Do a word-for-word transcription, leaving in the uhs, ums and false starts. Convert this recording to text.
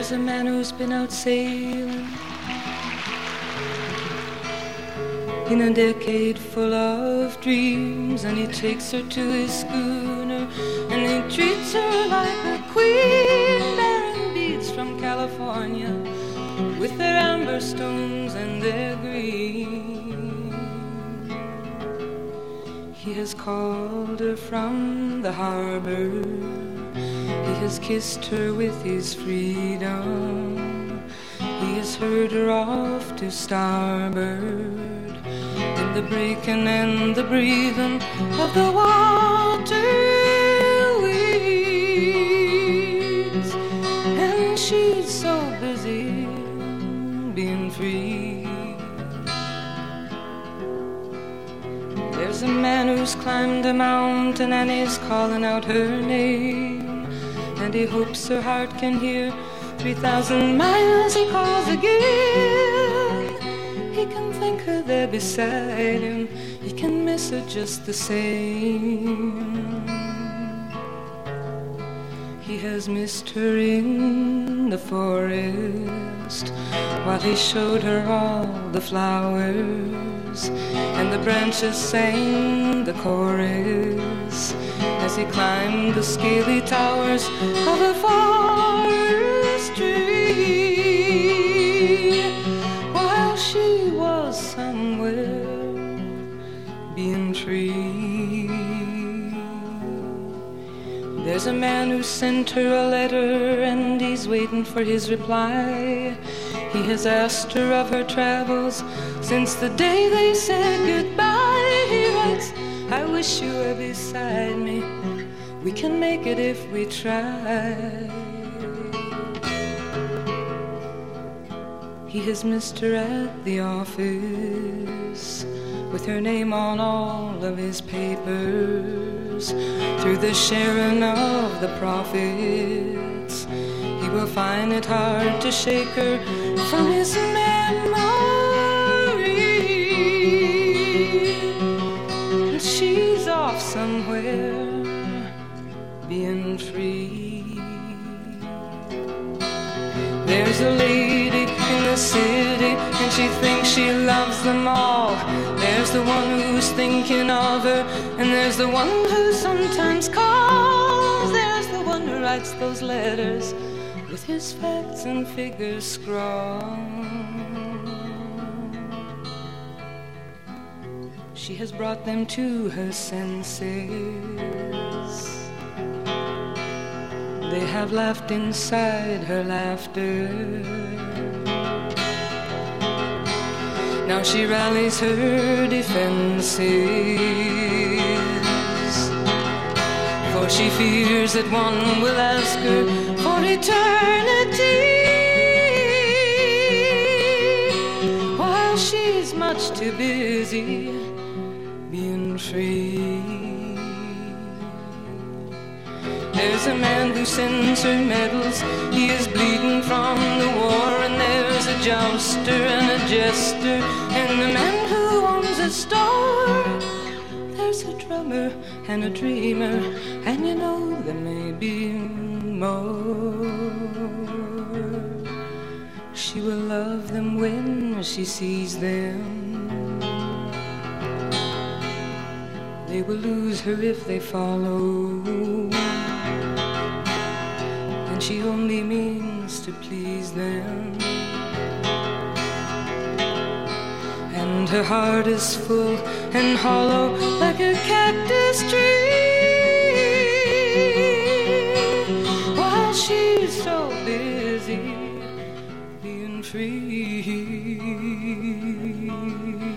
There's a man who's been out sailing in a decade full of dreams, and he takes her to his schooner and he treats her like a queen, bearing beads from California with their amber stones and their green. He has called her from the harbor, he has kissed her with his freedom, he has heard her off to starboard in the breaking and the breathing of the water weeds, and she's so busy being free. There's a man who's climbed a mountain and he's calling out her name, and he hopes her heart can hear three thousand miles he calls again. He can think her there beside him, he can miss her just the same. He has missed her in the forest while he showed her all the flowers, and the branches sang the chorus as he climbed the scaly towers of a forest tree, while she was somewhere being free. There's a man who sent her a letter and he's waiting for his reply. He has asked her of her travels since the day they said goodbye. He writes, I wish you were beside me, we can make it if we try. He has missed her at the office with her name on all of his papers. Through the sharing of the profits, he will find it hard to shake her from his memory. And she's off somewhere being free. There's a lady in the city and she thinks she loves them all. There's the one who's thinking of her, and there's the one who sometimes calls. There's the one who writes those letters with his facts and figures scrawled. She has brought them to her senses. They have laughed inside her laughter. Now she rallies her defenses, for she fears that one will ask her for eternity, while she's much too busy being free. There's a man who sends her medals, he is bleeding from the war, and there's a jouster and a jester, and a man who owns a store. There's a drummer and a dreamer, and you know there may be more. She will love them when she sees them. They will lose her if they follow, and she only means to please them. And her heart is full and hollow like a cactus tree, while she's so busy being free.